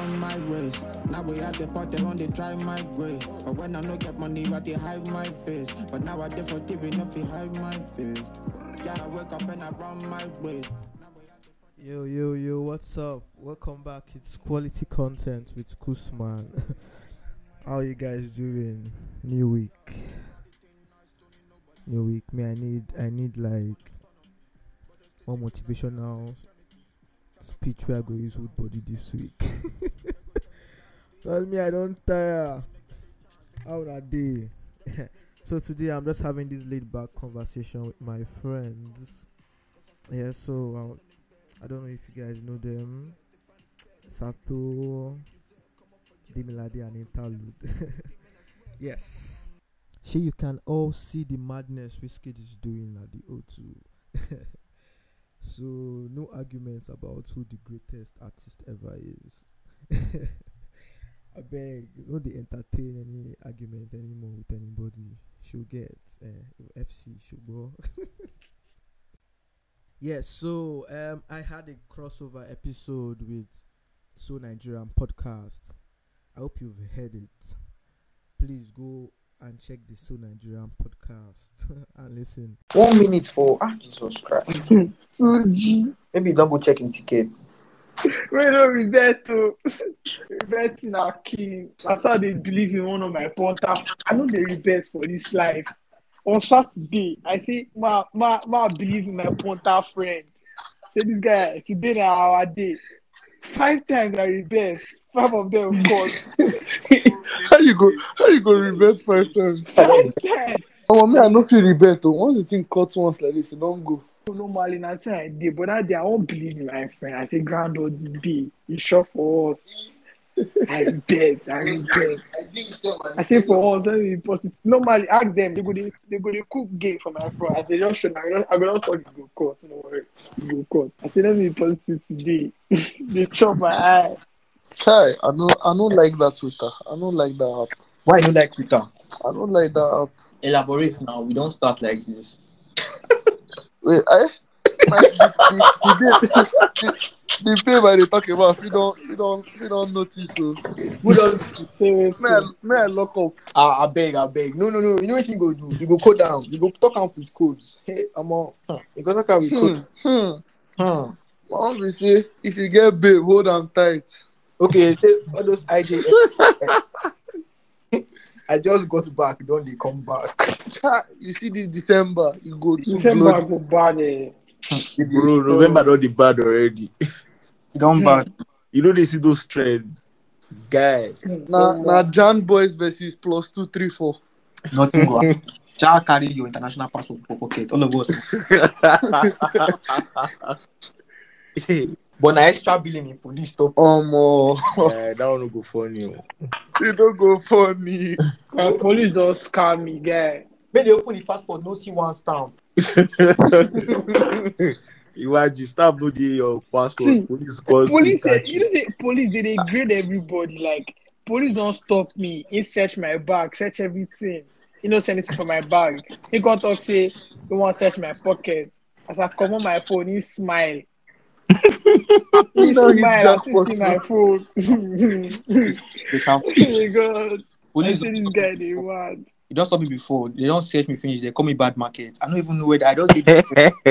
find my ways. Now we at the part they want to try my grade. But when I no get money, I they hide my face. But now I dey for TV, nothing hide my face. Yeah, I wake up and I run my way. Yo, what's up? Welcome back. It's quality content with Kusman. How you guys doing? New week. Me, I need like one motivational speech where I go use with body this week. Tell me I don't tire. How na day? So today I'm just having this laid back conversation with my friends. Yeah, so I don't know if you guys know them. Sato, Demilade, and Interlude. Yes. So you can all see the madness Wizkid is doing at the O2. So no arguments about who the greatest artist ever is. I beg, don't they entertain any argument anymore with anybody. She'll get FC, she'll go. Yes, so I had a crossover episode with So Nigerian podcast. I hope you've heard it. Please go and check the So Nigerian podcast and listen. 1 minute for Jesus Christ. 2G. Maybe you don't go check in ticket. Wait, no, Roberto. Roberto in our king. That's how they believe in one of my ponta. I know they rebet for this life. On Saturday, I say, ma believe in my ponta friend. Say this guy, today na our day. 5 times I rebet. 5 of them caught. How you go rebet 5 times? 5 times. Oh, me, I no feel rebet. Once the thing cut once like this, you don't go. Normally, that's what I did. But that day, I won't believe in my friend. I say, grand old day. You shot for us. I bet. I say for us, let me post it. Normally, ask them. They go to cook game for my friend. I say, just show me. I go just talk. You go cut. No worry. You go cut. I say, let me post it today. They chop my eye. Chai, I don't like that Twitter. I don't like that app. Why you like Twitter? I don't like that app. Elaborate now. We don't start like this. Wait, the babe I dey talk about, you don't notice. So, Who don't? may I lock up? I beg. No. You know what you go do? You go code down. You go talk out with codes. Hey, I'm on. You go talk out with code. Mom will say, if you get babe, hold on tight. Okay, say all those IJ. I just got back. Don't they come back? You see this December, you go to December go bad. Bro, November not the bad already. You don't back. You know they see those trends. Guy. Now Jan Boys versus plus 234. Nothing go happen. Just carry your international passport for pocket. All of us. But na extra billing in police stop. That one no go funny. It don't go funny. Police don't scam me, guy. When they open the passport, no see one stamp. You stamp no dey your passport. See, Police police they grade everybody. Like police don't stop me. He search my bag, search everything. He no send anything for my bag. He got talk say he want search my pocket. As I come on my phone, he smile. He smile as he see my phone. Oh my God. Police I say this guy they want. You don't stop me before. They don't search me finish. They call me bad market. I don't even know where I don't get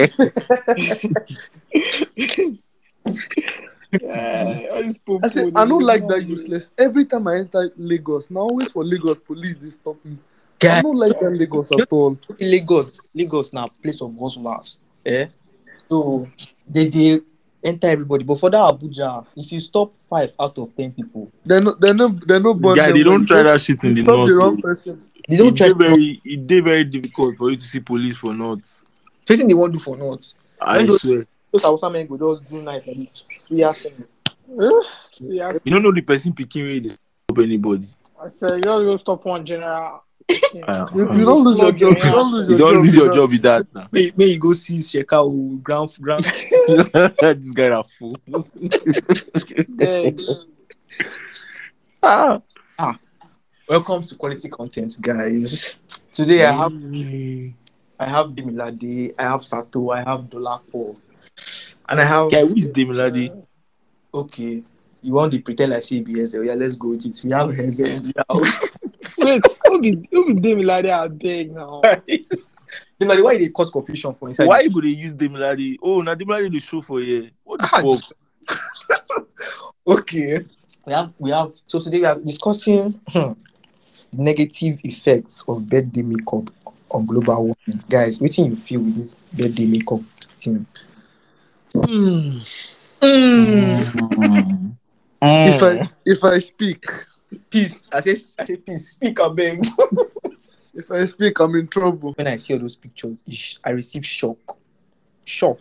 All these people, I say, I don't like that useless. Every time I enter Lagos, now always for Lagos police, they stop me. I don't like that Lagos at all. Lagos now place of hustlers. So they enter everybody. But for that Abuja, if you stop 5 out of 10 people, they're not born. Yeah, they don't try that shit in the stop north. the wrong person. they don't try. It's very difficult for you to see police for north. First thing they want to do for north. I swear. Those Hausa men go just do night and You don't know the person picking where they stop anybody. I said, you don't go stop one general. You don't lose your job. You don't lose your job with that now. May you go see Sheka or ground. This guy are fool. Welcome to Quality Content, guys. Today I have Demilade, I have Sato, I have Dolapo, and I have. Yeah, who is Demilade? Okay, You want to pretend like CBS? Yeah, let's go with it. We have hands in the house. Wait, who be Demi like that? I beg now. You know why they cause confusion for inside? Why would they use Demilade? Oh, now Demilade the show for you. What the fuck? Okay. We have so today we are discussing negative effects of birthday makeup on global warming. Guys, what do you feel with this birthday makeup thing? If I speak, Peace. I say peace. Speak a beg. if I speak, I'm in trouble. When I see all those pictures, I receive shock. Shock.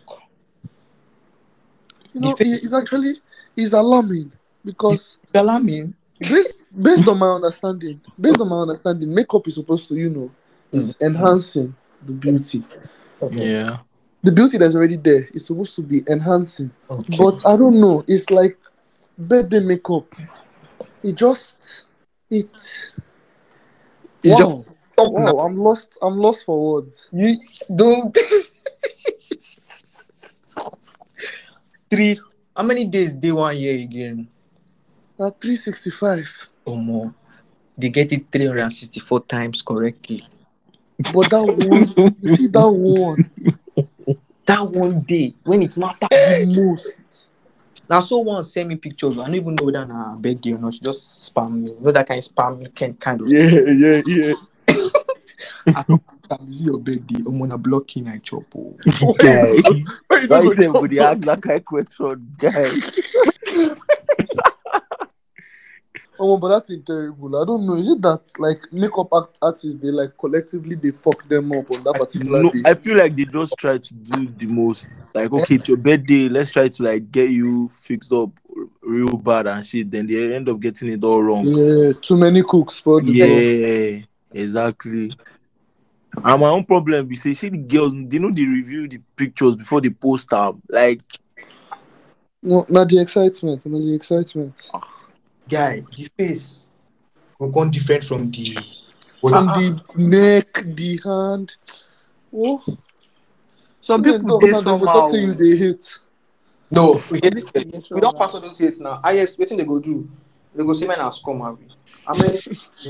You know, The face- it's alarming because It's alarming. based on my understanding, makeup is supposed to, is enhancing the beauty. Okay. Yeah. The beauty that's already there is supposed to be enhancing. Okay. But I don't know. It's like birthday makeup. It It's wow. Stop Wow, now. I'm lost for words. You don't. Three. How many days day 1 year again? At 365. Or more. They get it 364 times correctly. But that one, you see that one, That one day when it matters. the most. Now, so one send me pictures. I don't even know whether na birthday or not. She just spam me. You know that kind of spam me kind of. Yeah. I don't think it's your birthday. I'm gonna block you and chop. Oh. Guy. Why you Why don't you go say chop everybody that? ask that kind of question, guy? Oh, but that thing terrible. I don't know. Is it that like makeup artists they like collectively they fuck them up on that particular No, day? I feel like they just try to do the most. Like, okay, it's your birthday. Let's try to like get you fixed up real bad and shit. Then they end up getting it all wrong. Yeah, too many cooks for the broth. Yeah, exactly. And my own problem be say, the girls, they know they review the pictures before they post them. Like, No, not the excitement. Not the excitement. Guy, the face will go different from the. From the neck, the hand. Oh, Some then people talk, they now they go somehow. talk to you they hate. No, we hate People it. dey We don't somehow. pass all those hates now. Yes, what thing they go do? They go see men as come have we. How many?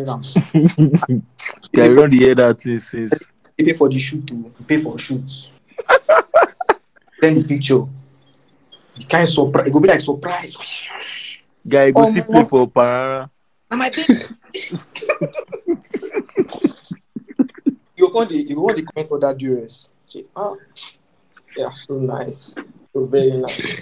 guy, you don't hear that thing since. They pay for the shoot too. You pay for shoots. Send the picture. The kind of surprise. It go be like surprise. Guy, go see play for Parara. Now my baby. You want the comment on that duress. Say, yeah, so nice. So very nice.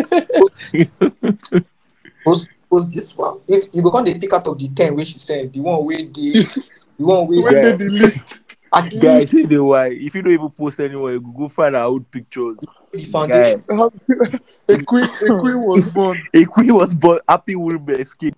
Post this one. If you go on the pick out of the 10 where she sent, the one where When Yeah. they the list, at Guy, least see the why. If you don't even post anywhere, you go find our old pictures. the foundation. Guy, a queen was born. a queen was born. Happy women escape.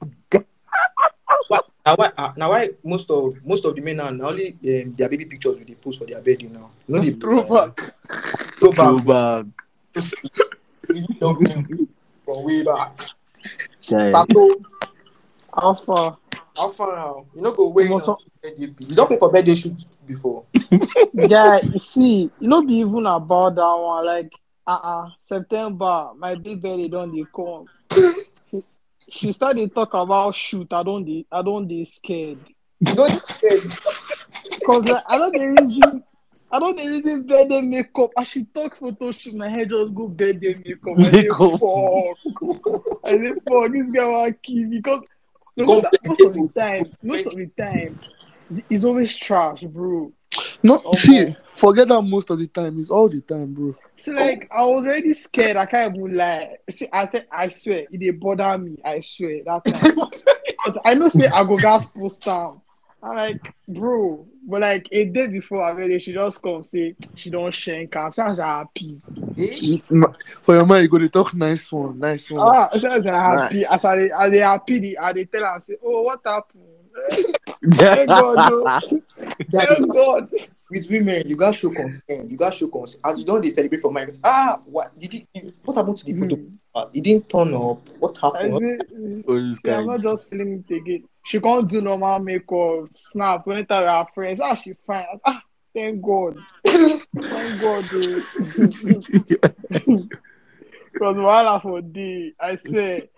Now why most of the men are only their baby pictures with they post for their birthday now. You know the Throwback. throwback. Throwback. From way back. Guy. Tattoo. How far? How far now? You know go wait. Almost You don't pay for birthday shoot before. Yeah, you see, you know, be even about that one. Like, September, my big birthday don't they come. She started talk about shoot. I don't they scared. You don't Cause like I don't they reason birthday makeup. I should talk photo shoot. My hair just go birthday makeup. I say Makeup. fuck. I say fuck. This guy want kill me because Go most of the time, it's always trash, bro. No, Oh, see, forget that most of the time. It's all the time, bro. See, like I was already scared. I can't even lie. See, I swear, it did bother me. I swear that time. But I know, say I go gas post time. I'm like, bro, but like a day before I read it, she just come say she don't shank up. Sounds happy. For your mind, you go to talk nice one. Sounds happy. As they happy, they tell her say, oh, what happened? Thank God, no. Thank God. with women, you gotta show concern. As you don't they celebrate for mine. What happened to the photo? It didn't turn up. What I happened? say, Oh, this yeah, guy. I'm not just feeling it again. She can't do normal makeup, snap, when tell her friends. She fine. Thank God. Thank God, dude. Because while for day, I say,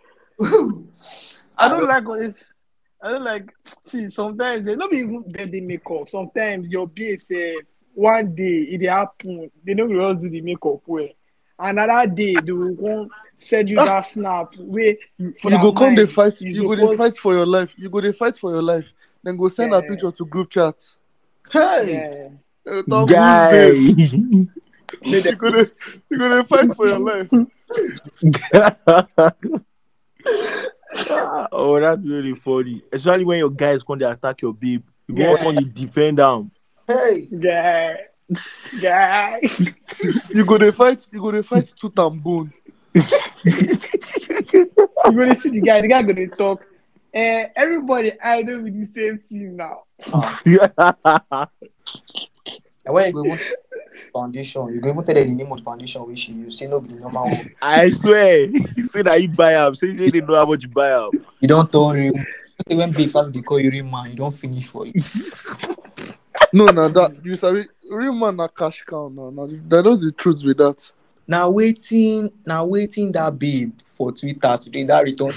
I don't like all this. I don't like. See, sometimes they don't even birthday makeup. Sometimes your babe say one day it dey happen. They don't really do the makeup well. Another day they will go send you that snap where for You that go come they mind fight. you You go they suppose fight for your life. You go they fight for your life. Then go send a yeah picture to group chat. Hey, yeah. Talk who's Guy. babe. You go they fight for your life. Oh, that's really funny. Especially when your guys come to attack your babe. You go Yeah. on the defend them. hey. Guys. You go they fight. You go they fight tooth and bone. You gonna see the guy gonna talk. Everybody I know with the same team now. And when you go even foundation, you go even tell them the name of the foundation which you use. Say no be the normal one. I swear. You say that you buy up. Say they know how much you buy up. You don't turn real. Say when big family they call you real man, you don't finish for it. No, now that you sorry, real man na cash cow now. Now that is the truth with that. Now waiting that babe for Twitter today. That return.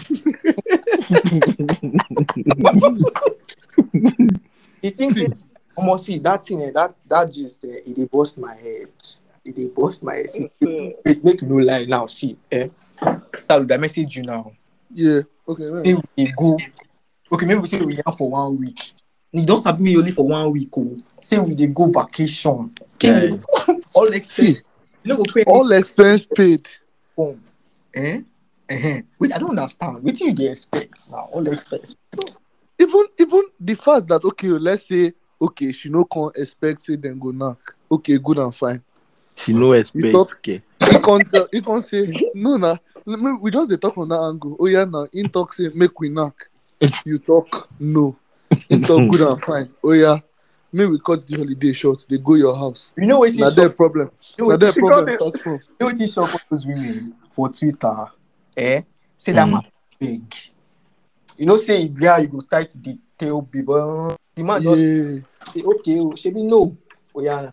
You think say, almost see that thing, that just it dey bust my head. It dey bust my head. See, it make you no lie now. See, Tell I message you now. Yeah. Okay. Man. Say we go. Okay, maybe we say we here for 1 week. You don't submit me only for 1 week. Oh. Say we dey go vacation. Yeah. All expense. You know go pay All expense paid. home. Wait, I don't understand. What do you dey expect now? All expense. Even the fact that okay, let's say okay, she no can't expect say then go knock. Okay, good and fine. She no expect. Okay. You can't say no nah. We just dey talk from that angle. Oh yeah, now in talk say make we knock. You talk no. In talk good and fine. Oh yeah, may we cut the holiday short. They go your house. You know what is Now their problem. Now their problem starts from. You know what is shop those women for Twitter? Say that man big. You know, say yeah, you go tie to the tail people. The man just say okay, she be no. Oh yeah,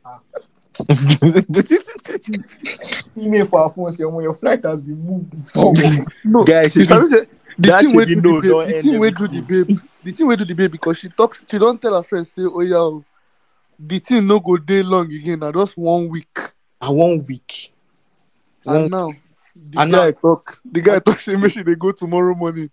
email for our phone say when your flight has been moved forward. No, guys, you sabi say the thing wey do no, the babe, the thing wey do the babe, the thing wey do the babe because she talks, she don't tell her friends say oh yeah, oh, the thing no go day long again. Na just 1 week. 1 week. And now the guy talk say make she dey go tomorrow morning.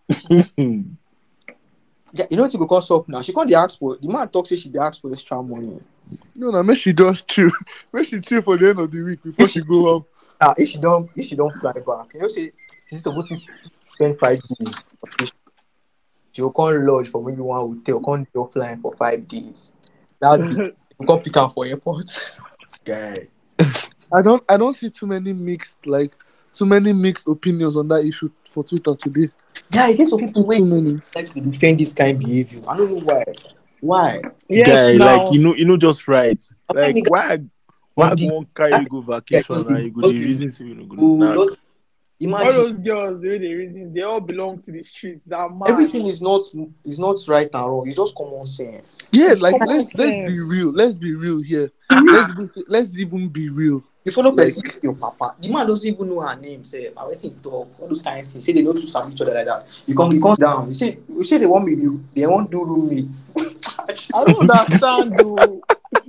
Yeah, you know what you go call up now? She can't ask for the man talk say she dey ask for extra money. No, make she just chill. Make she chill for the end of the week before she go up. If she don't fly back, you know say she's supposed to spend 5 days. She will come lodge for maybe one hotel, come go flying for 5 days. That's the you come pick her for airport. Guy. I don't see too many mixed opinions on that issue for Twitter today. Yeah, I guess some people Too many. like to defend this kind of behavior. I don't know why. Why? Yes, Guy, now. like you know just right. Like why Nigga- go on carry go vacation Yeah, and you go the reason say you no go knack? Those- All Imagine those girls, the way they reason, they all belong to the street. That man. everything is not right and wrong. It's just common sense. Yeah, It's like common let's sense. be real. Let's be real here. Let's even be real. You follow Like- person your papa. The man doesn't even know her name. Say, I wait him talk. All those kind of things. Say they know to sabi each other like that. You come down. You say they want me. They want do roommates. I don't understand though.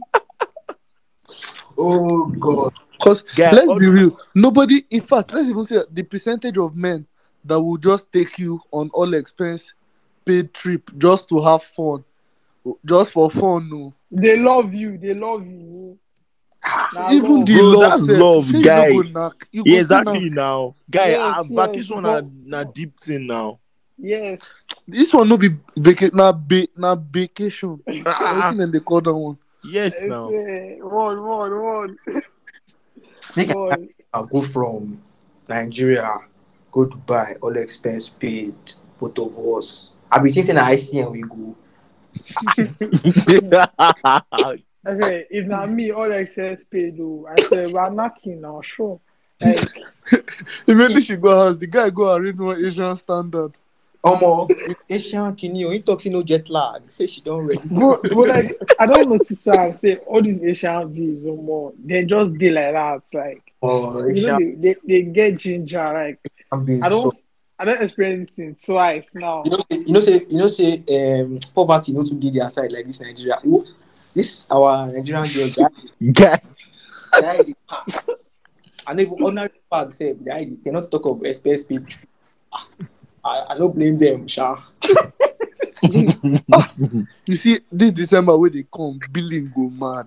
Oh God. Because Guy, let's all be the- real. Nobody, in fact, let's even say the percentage of men that will just take you on all expense paid trip just to have fun, just for fun. No, They love you. They love you. Nah, even love. the Bro, love, that's sef, love, shey guy. You no go knack. You go Yeah, still exactly knack. now. Guy, Yes, vacation yes, na deep thing now. Yes. This one no be vacation, na vacation. Wetin dem dey call that one? Yes I now. say, one. Make One. I go from Nigeria, go Dubai, all expense paid, both of us. I be thinking na ICM we go. I say, if not me, all excess paid though. I say, we're knocking now, sure. Like, Immediately she go house, the guy go arrange one Asian standard. Omo, Asian Kini, you talking no jet lag. Say she don't ready. but like, I don't notice how say all these Asian views or more, they just dey like that. Like, Oh, you know, Asian they get ginger. Like, being I don't I don't experience this thing twice now. Poverty not to be their side like this Nigeria. Oh, this our Nigerian girl Guy. guy. And even ordinary fact say they not talk of express speed. I don't blame them, Sha. You see, this December where they come, billing go mad.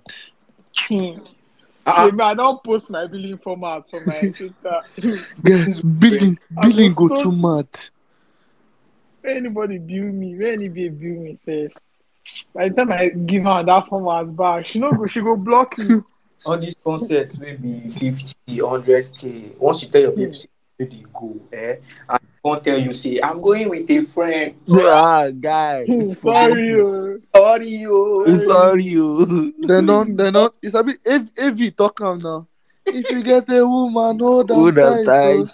I don't post my billing format for my Twitter. Guys, billing go too mad. When anybody bill me first. By the time I give her that format back, she go block me. All these concerts will be 50, 100K. Once you tell your people where they go, and won't tell you say I'm going with a friend. Guy. Sorry, you. They not. It's a bit heavy talk now. If you get a woman, hold on tight.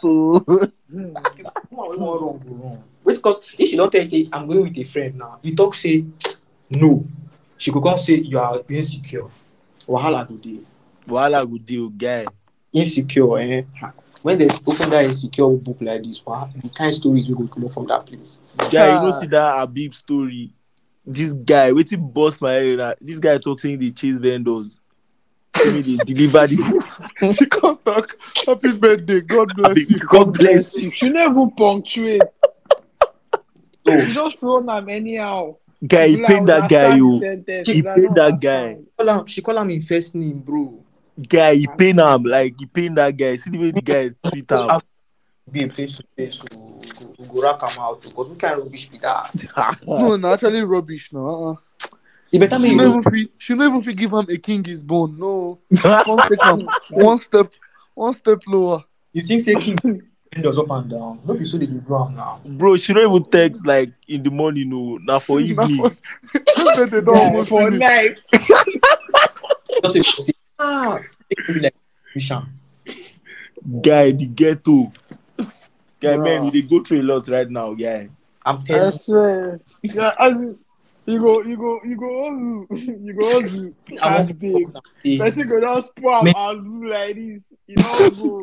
Wrong. Because if you don't tell you say I'm going with a friend now, you talk say no. She could come say you are insecure. Wahala good deal, guy. Insecure, When they open that insecure book like this, the kind of stories we go come from that place. Guy, you know see that Habib story. This guy, waiting boss my area. This guy talks saying they chase vendors. They deliver this. She can't talk. Happy birthday. God bless you. God bless you. She never punctuate. So, She just throw them anyhow. Guy, he paid that guy, you. He paid that guy. she call him in first name, bro. Guy, he paid him like he paid that guy. See the way the guy treat him. Be a face to face, so we go rack him out because we can't rubbish with that. No, actually rubbish now. You better she never even give him a king is born. No, come take him one step lower. You think say king goes up and down? No, be so they do ground now. Bro, she don't even text like in the morning, no, now for evening. They don't almost for finish. night. Just say, like mission. Guy, the ghetto. Guy, Bruh. man, they go through a lot right now, guy. I'm I telling swear. Yeah, you go Ozu. And babe. you. Person go just pour am Azu like this. You don't go.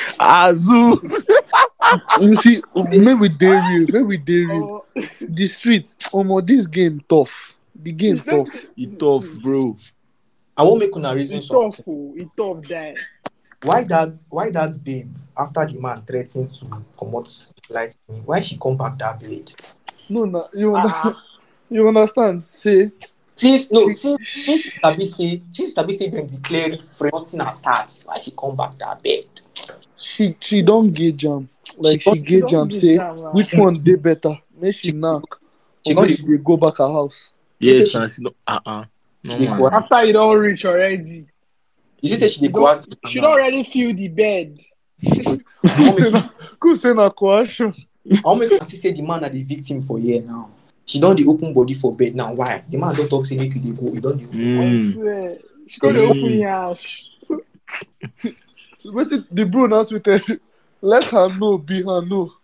Azu. You see, maybe they real. Oh, The streets, this game tough. The game tough. It's tough, bro. I won't make una reason It's tough, something. it's tough, die. Why that babe after the man threatened to come out light me? Why she come back that blade? No, you understand? Say, Since Sabi say them declare friend nothing attached. Why she come back that bed? she don't get jam. Like she get jam. Say which one they better? Make she knock. She Or gonna make they go back her house. Yes, and she no, no, She man. go- After you don't reach already. You say she You dey go ask don't, she don't already feel the bed. Who say na coercion? I want make her see say the man na the victim for here now. She don't the open body for bed now. Why? The man don't talk say make you dey go. You don't dey I swear. She gonna open your house. Wait till the bro now tweeted. Let her know, be her know.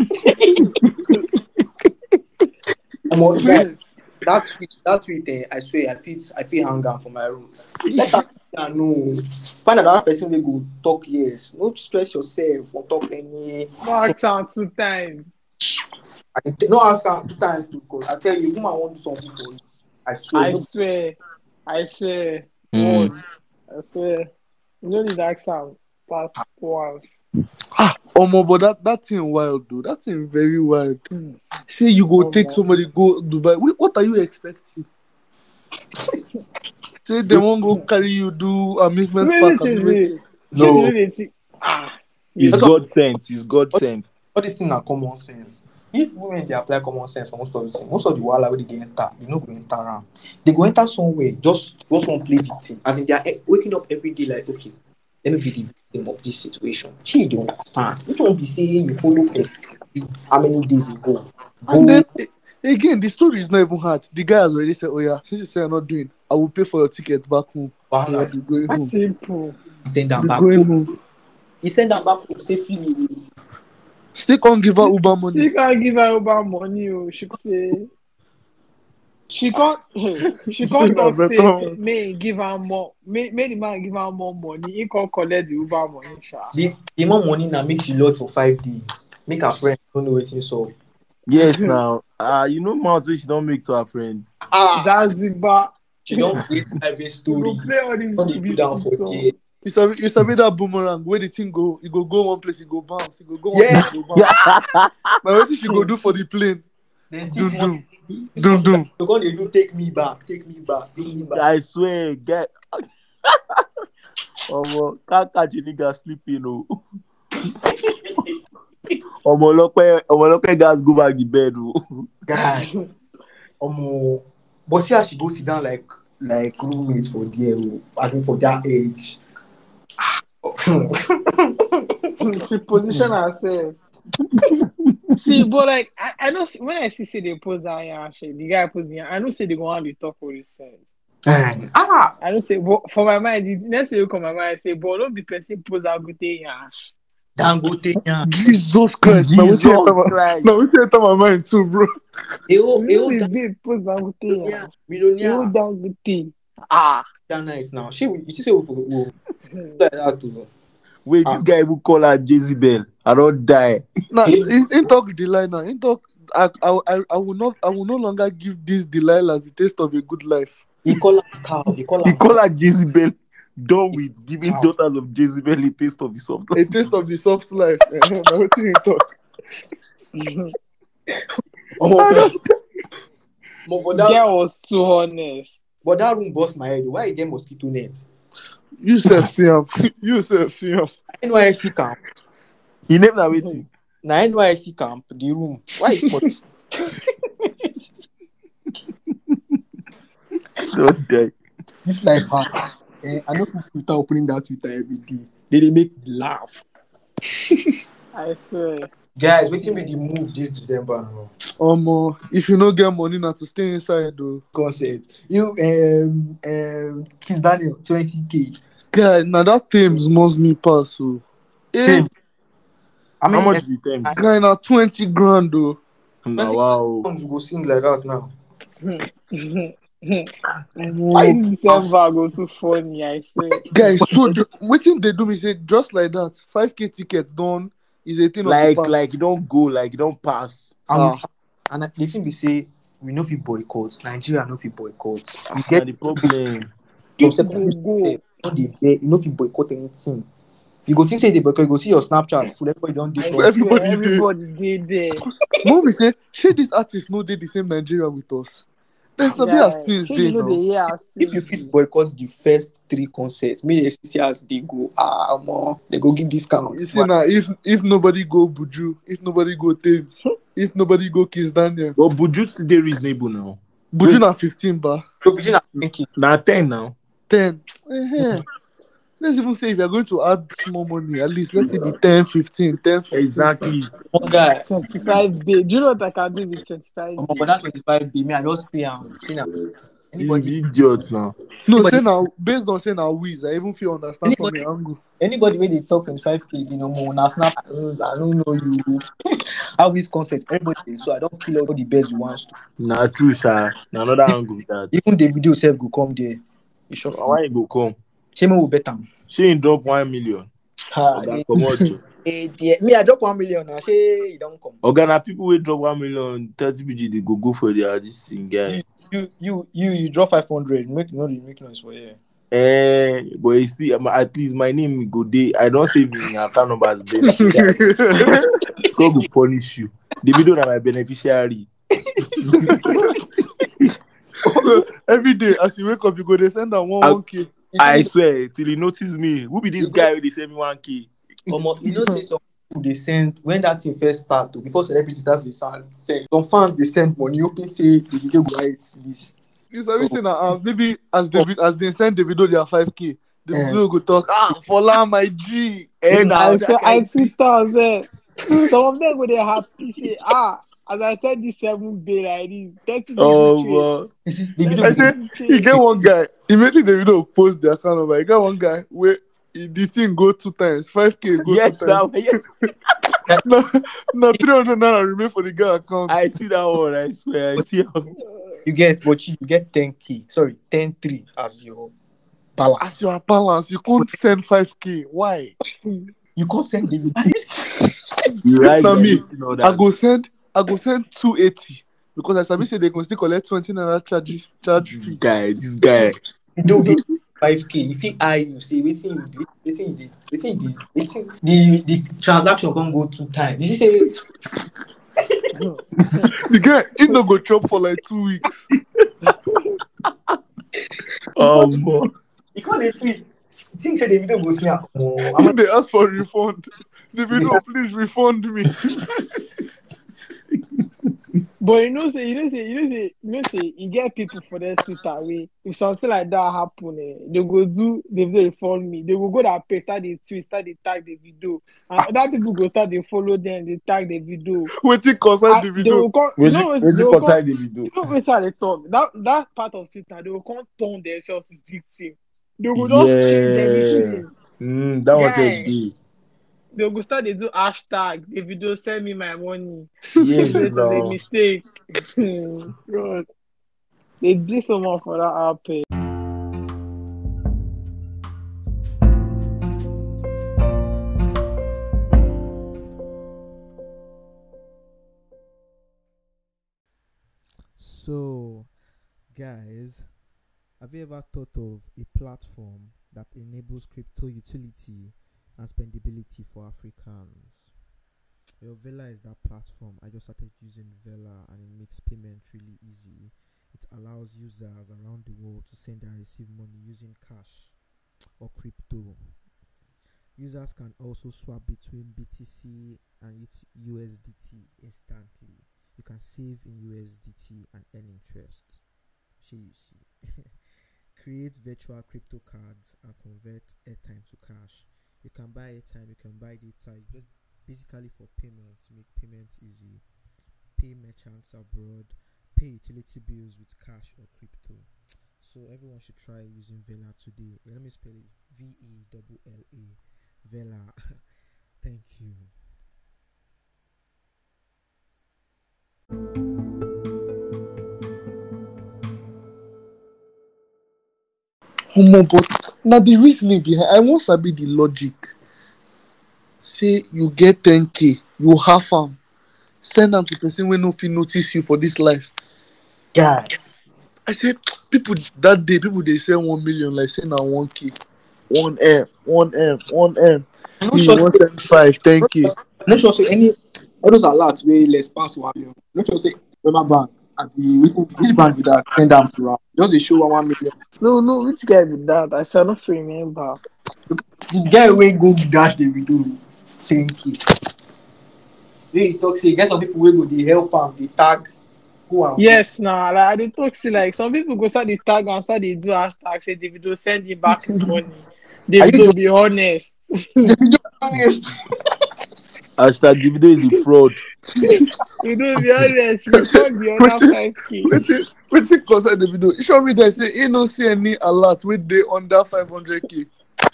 Guys, that tweet, I swear, I feel hunger for my room. Let her know. Find another person we go talk. Yes, don't stress yourself or talk any. No ask her 2 times. No ask her 2 times because I tell you, woman want do something for you. I swear. Mm. God, I swear. You don't need to ask her past once. But that thing wild though. That thing very wild. Say you go take somebody go Dubai. What are you expecting? Say they won't go carry you do amusement park. No. It's That's God sent. It's God sent. All these things are common sense. If women they apply common sense for most of the wahala where they enter, they no go enter around. They go enter somewhere just want play victim. As in they are waking up every day like, okay, let me be the victim of this situation. She don't understand. Which one be saying you follow first? How many days ago? And then again, the story is not even hard. The guy has already said, "Oh yeah, since you say I'm not doing, I will pay for your ticket back home." Wahala. You're going That's home. simple. Send them You're back. going home. He send them back home safely. Still can't give her Uber money. She can't give her Uber money. She could say, She can't talk say may give her more may the man give her more money. He can't collect the Uber money, sha. The more money now make she lodge for 5 days. Make her friend don't know what so. Yes, now. You know mouth which she don't make to her friends. Zanzibar. She don't create private story. Go play all these Don't dey do down for songs. there. You sabi that boomerang where the thing go, it go one place, it go bounce, it go one Yeah. place, it go bounce. Now what she go do for the plane? Then Doom, six doom. months. Doom, doom. You're gonna do take me back, take me back, take me back. I swear, get. Can't catch a nigga sleeping, no. Omolope guys go back the bed, oh. Guy. But see how she go sit down like roommates for there, as in for that age. She position herself. See, but like I know when I see say they pose that yeah, the guy posing, I know say they go on the talk for his sense. I don't say, but for my mind, the next thing you come my mind, I say, but don't be person pose that good thing, yash. Dangote, yeah. Jesus Christ. Now what you enter my mind too, bro. You be pose that good thing, Yeah, millionaire. You down good thing. That night now. You see say we like that too. Wait, this guy will call her Jezebel. I don't die. Now, in talk Delilah. In talk, I will no longer give this Delilah the taste of a good life. He call her cow. He call her Jezebel. Done with giving daughters of Jezebel a taste of the soft life. A taste of the soft life. Now what you talk? But that was too honest. But that room bust my head. Why you get mosquito net? You self see him. NYSC camp. He never waiting. Na NYSC camp, the room. Why you put Don't die. this life hard? I know people without opening that Twitter every day. They make me laugh. I swear. Guys, waiting with the move this December now. If you don't get money now to stay inside though. Concert. You Kiss Daniel 20K. Guy, now that Thames must me pass so. How much do you think? Guy, now 20 grand though. Wow. You go sing like that now. Why is December go too funny? I say. Guys, so waiting they do me say just like that. 5K tickets done is a thing like you don't go, like you don't pass. And the thing we say, we know if you boycott. Nigeria know if you boycott. We get the problem. Go. You know if you boycott anything. You go think say they boycott, you go see your Snapchat full. Everybody don't do Everybody did there. Mom say, should this artist know they the same Nigeria with us? There's a bit of things they know. If you fit boycott the first 3 concerts, maybe see as they go, they go give discounts. You see now, if nobody go Buju, if nobody go Thames, if nobody go Kiss Daniel. But Buju still dey reasonable now. Buju na 15 ba. Buju na 20. Now 10 now. 10. Let's even say if you're going to add small money, at least let it be 10, 15, 10, 15. Exactly. One guy. 25 day. Do you know what I can do with 25 day? But that 25 day, me, I just pay him. See now. Anybody idiots now. No, say now, based on saying now Wiz, I even feel understand from the angle. Anybody when they talk 25K, you know, more now snap. I don't know you. How Wiz concert, everybody. So I don't kill all the best you want to. Nah, true, sir. Now another angle with that. Even the video self go come there. Why you go come? Shame will bet him. She ain't drop 1 million. Me, I drop 1 million now. She you don't come. Ogana people will drop 1 million, 30 BG, they go for their this thing, guy. You drop 500, make noise for you. But you see, at least my name will go there. I don't save in account numbers. God will punish you. The video are my beneficiary. Every day, as you wake up, you go they send them 1K. I swear, till he notice me. Who be this guy who they send me 1K? You know, say some people they send when that thing first start to before celebrities start they send. Some fans they send money. Open say the video go write list. You sabi say now maybe as they send the video their 5K, the video go talk. Follow my G. I 2,000. Some of them go they happy say as I said this 7 day like this. Wow. I said you get one guy immediately the video post their account number. You got one guy where the thing go 2 times, 5K go 2 times. Yes. No, 300 naira remain for the guy account. I see that one. I swear. I see. You get, but you get 10K. Sorry, 10-3 as your balance. As your balance, you can't send 5K. Why? You can't send David. You If right, na me, guys, you know I that. go send 280 because I sabi say they go still collect 20 naira charge fee. This guy. You don't get 5K. If he eye you, say waiting the transaction can't go 2 times. You say The guy, he no go chop for like 2 weeks. you can't tweet. Think say the video goes here. If they ask for refund, the video, please refund me. But you get people for their sit away. If something like that happen, they will refund me. They will go that page, start the tweet, start the tag the video. And other people go start they follow them, they tag the video. Waiting concern the They video. will come, Wait they till will consider come, the video. you know what's how they talk. That part of Twitter, they will come turn themselves to victim. They will just change everything. That was Guy. a day. They will start they do hashtag the video send me my money. Yes, It was a no. mistake. God. They did someone for that app. So, guys, have you ever thought of a platform that enables crypto utility and spendability for Africans? Well, Vela is that platform. I just started using Vela and it makes payment really easy. It allows users around the world to send and receive money using cash or crypto. Users can also swap between BTC and USDT instantly. You can save in USDT and earn interest. You see. Create virtual crypto cards and convert airtime to cash. You can buy airtime, you can buy data. It's just basically for payments, to make payments easy. Pay merchants abroad, pay utility bills with cash or crypto. So everyone should try using Vela today. Let me spell it VELLA. Vela. Thank you. But now the reasoning behind, I want to be the logic. Say you get 10K, you have them, send them to person when no fit notice you for this life. God. I said people that day, people they say 1 million, like say now 1K, 1M. I'm You want send 5, 10K. I'm not sure say any all those alerts way less pass 1 million. I'm not sure say remember bank and which bank with that send them to round. Just they show 1 million. No, which guy with that? I said not remember. The guy wey go dash the video 10K. Wey he talk say get some people wey go dey help am dey tag who am. Yes, now like I dey talk see like some people go start the tag and start they do hashtag say the video send him back his money. The video be honest. The video honest. Hashtag the video is a fraud. You don't be honest. Refund the other 5K. Waiting concern the video. Show me that say he no see any alert with they under 500K.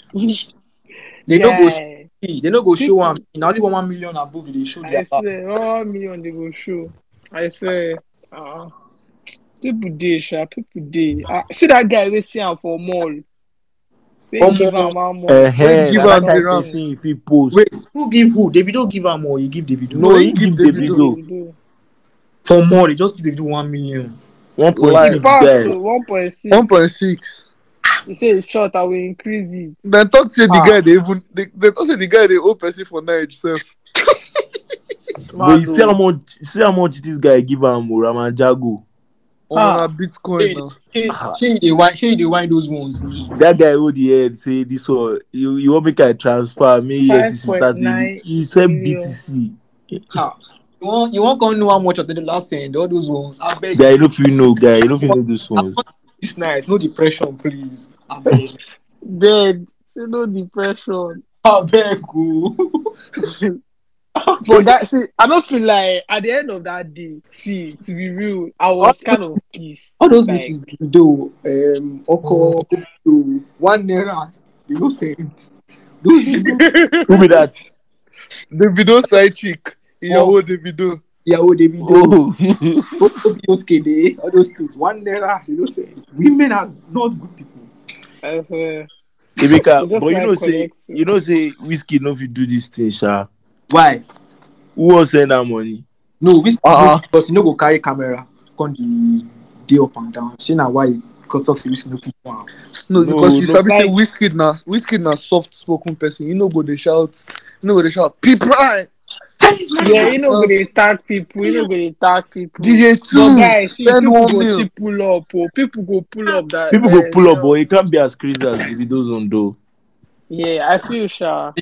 They don't go see. They don't go show am. Na only 1 million above they show. I swear, 1 million they go show. I swear. People dey, people dey. See that guy we see him for mall. They give him 1 month. Give am the RAM. If he post. Wait, who give who? Davido give am or you give Davido? No, he give Davido. For more, they just give Davido 1 million. 1.6. Pass to 1.6. 1.6. He say it's short, I will increase it. Then talk to the guy they talk say the guy they owe person for night itself. But you see how much this guy give him Ramanjago. On a Bitcoin now. She they wind those ones. That guy hold the head say this one you want make I transfer me $5.9 he said million. BTC. You won't come know how much of the last send all those ones. I beg Guy, you know if you know this one. this night, no depression, please. I beg. Dead. Say no depression. I beg you. But that see, I don't feel like at the end of that day, see, to be real, I was kind of pissed. All those like, misses do Oko, 1 naira, they no send. Those Who be that? The video side chick. Your whole the video. Yeah, David. Oh, Obios, all those things. 1 naira, say women are not good people. I swear. Emeka, They just but like collecting. say whiskey no fit do this thing, sha. Why? Who wan send that money? No, because you no go carry camera, come the day up and down. See now why you talk to whiskey no fit do am. No, because you sabi say Like- Whiskey na soft spoken person. You no go dey shout. P Prime. Yeah, you know, go dey tag people. You know, go dey tag people. DJ But Two. guys, see, Spend people 1 go mil. see pull up. Oh. People go pull up that. People go pull up, but it can't be as crazy as Davido's on though. Yeah, I feel sure.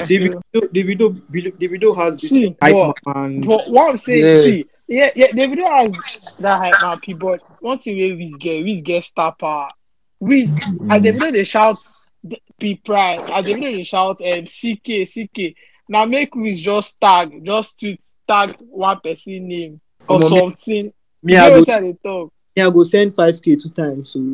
Davido has this See, hype man. But what I'm saying, Yeah. see, Davido has that hype man. People, one thing where Wiz get star power. Wiz, and Davido they shout P Prime, and Davido they shout CK. Now make Wiz just tweet tag one person name or Omo, something. Me, You I know go, what they talk. I go send 5K 2 times. So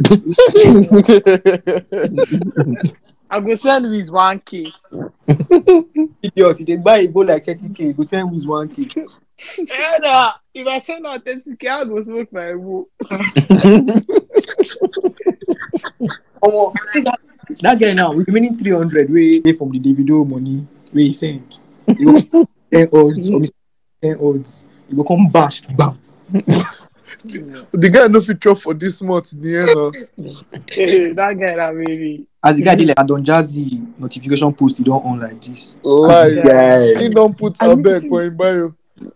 I go send Wiz 1K. idiot, they buy a bowl like 30K, go send with 1K. And if I send out 30K, I go smoke my woo. See that guy now with remaining 300 way from the Davido money where he sent. You go 10 odds or 10 odds. You go come bash bam. The guy no fit chop for this month in the end. That guy that baby. As the guy did like Don Jazzy notification post, he don't on like this. Lie. Yeah. He don't put I a need beg to- for him bio.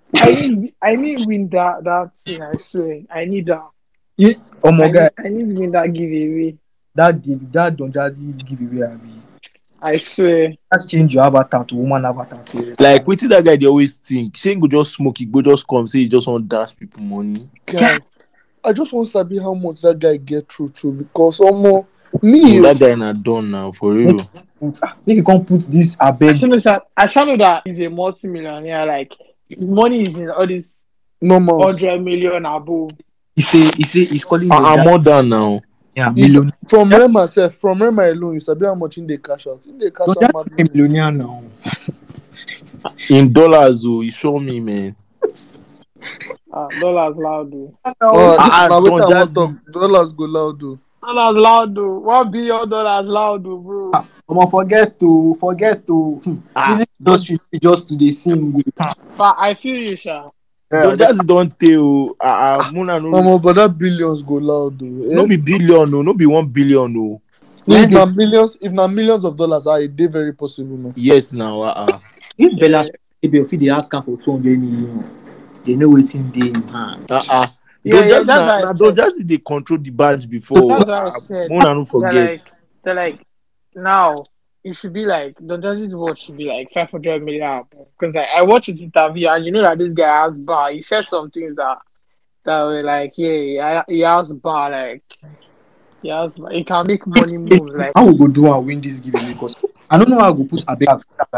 I need win that thing. I swear, I need that. Oh my god, I need win that giveaway. that Don Jazzy giveaway. I swear. Let's change your avatar to woman avatar. Like, wetin that guy they always think. Shane go just smoke, he go just come say he just want to dash people money. Guy, I just want to sabi how much that guy get through because me. That guy na done now for real. Make you come put this I abeg. should know that he's a multi-millionaire. Like money is in all this Normal. 100 million above. He say he's calling I'm more done now. million. From Rema alone, you sabi how much in the cash out. In the cash Don out, Jazzy mad. a millionaire now. In dollars, oh, you show me, man. Dollars loud though. Now wait, Don I want Jazzy. talk. Dollars go loud though. Dollars loud though. $1 billion loud though, bro. Omo, forget to. Music industry just to dey sing. But I feel you, Sha. Don Jazzy don't tell. Muna no. But that billions go loud though. No be billion, no be 1 billion, no. If na millions of dollars, it dey very possible, man. Yes, now. If Bella if they ask her for 200 million, they know wetin dey in hand. Yeah, that's what I Don said. Jazzy they control the badge before. That's what I said. Muna no forget. They're like, now it should be like Don Jazzy's watch should be like 500 million. Because like, I watched his interview and you know that this guy has bar. He said some things that were like, yeah, he has bar. Like, he can make money moves. Like, How we go do and win this giveaway? Because I don't know how I go put abeg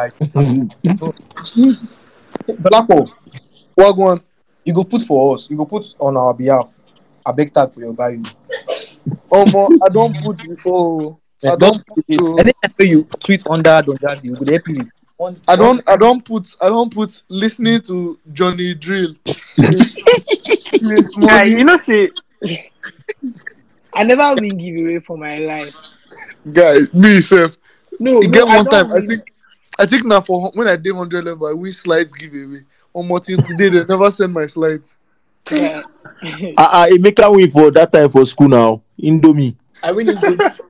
Blackball, Wagwan. you go put for us. You go put on our behalf. Abeg tag for your bio. I don't put before. I don't put. Anytime you tweet under Don Jazzy, we go help you with. I don't put listening to Johnny Drill. yeah, you know, say, I never win giveaway for my life. Guy, me self. No, Get I one don't time. win. I think now for when I did 100 level, I win slides giveaway. One more thing today, they never send my slides. Yeah. Emeka win for that time for school now. Indomie. I win it.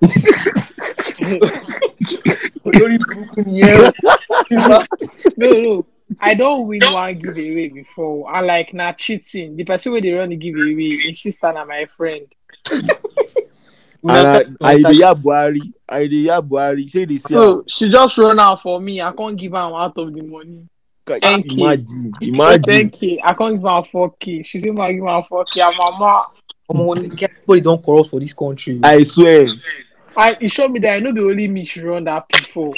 Olórí burúkú ni ẹ. No. I don't win one giveaway before. I like not cheating. The person where they run the giveaway, his sister and my friend. I dey hear Buhari. Say they So she just run out for me. I can't give her out of the money. Thank you. Imagine. Thank you. I can't give her 4K. She said, "I give her 4K." And mama, Everybody don't corrupt for this country. I swear. it showed me that I know the only me she run that P4.